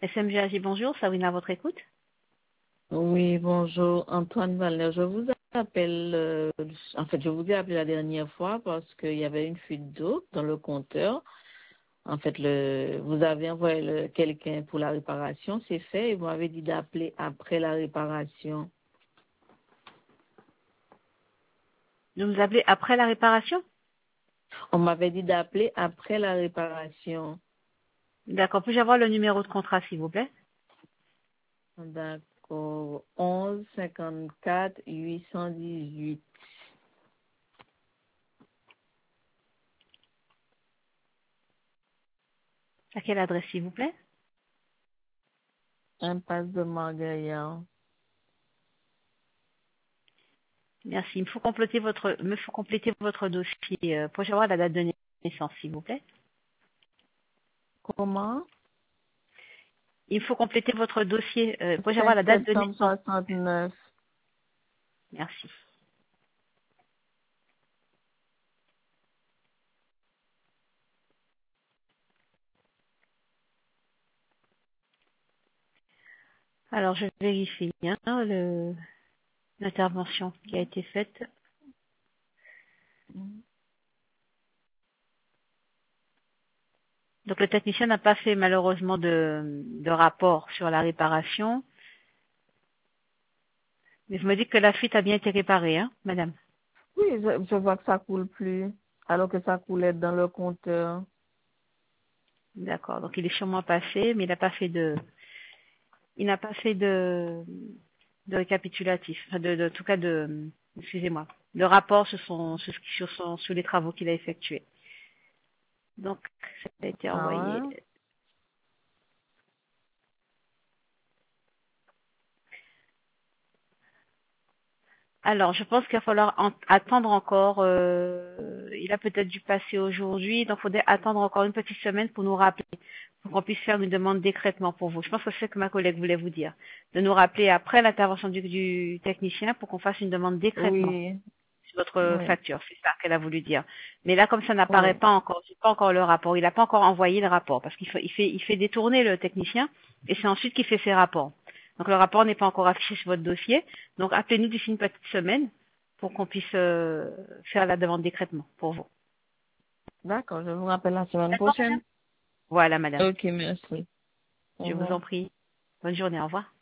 SMGAG, bonjour, Sawina à votre écoute. Oui, bonjour, Antoine Valner. Je vous appelle, je vous ai appelé la dernière fois parce qu'il y avait une fuite d'eau dans le compteur. En fait, vous avez envoyé quelqu'un pour la réparation, c'est fait, et vous m'avez dit d'appeler après la réparation. Vous nous appelez après la réparation? On m'avait dit d'appeler après la réparation. D'accord, puis-je avoir le numéro de contrat, s'il vous plaît? D'accord. 11 54 818. À quelle adresse, s'il vous plaît? Impasse de Margaillan. Merci. Me faut compléter votre dossier. Puis-je avoir la date de naissance, s'il vous plaît? Comment? Il faut compléter votre dossier. Puis-je avoir 5 la date de septembre naissance? 69. Merci. Alors, je vérifie l'intervention qui a été faite. Donc, le technicien n'a pas fait malheureusement de rapport sur la réparation. Mais je me dis que la fuite a bien été réparée, hein, madame? Oui, je vois que ça coule plus, alors que ça coulait dans le compteur. D'accord. Donc, il est sûrement passé, mais il n'a pas fait de récapitulatif, enfin en tout cas excusez-moi, de rapport sur les travaux qu'il a effectués. Donc, ça a été Ah envoyé. ouais? Alors, je pense qu'il va falloir attendre encore. Il a peut-être dû passer aujourd'hui, donc il faudrait attendre encore une petite semaine pour nous rappeler, pour qu'on puisse faire une demande d'écrêtement pour vous. Je pense que c'est ce que ma collègue voulait vous dire, de nous rappeler après l'intervention du technicien pour qu'on fasse une demande d'écrêtement Oui, sur votre oui, facture. C'est ça qu'elle a voulu dire. Mais là, comme ça n'apparaît oui. pas encore, j'ai pas encore le rapport. Il n'a pas encore envoyé le rapport parce il fait détourner le technicien et c'est ensuite qu'il fait ses rapports. Donc le rapport n'est pas encore affiché sur votre dossier. Donc appelez-nous d'ici une petite semaine pour qu'on puisse faire la demande d'écrêtement pour vous. D'accord, je vous rappelle la semaine D'accord, madame? prochaine. Voilà, madame. Ok, merci. Au Je vous revoir. en prie. Bonne journée. Au revoir.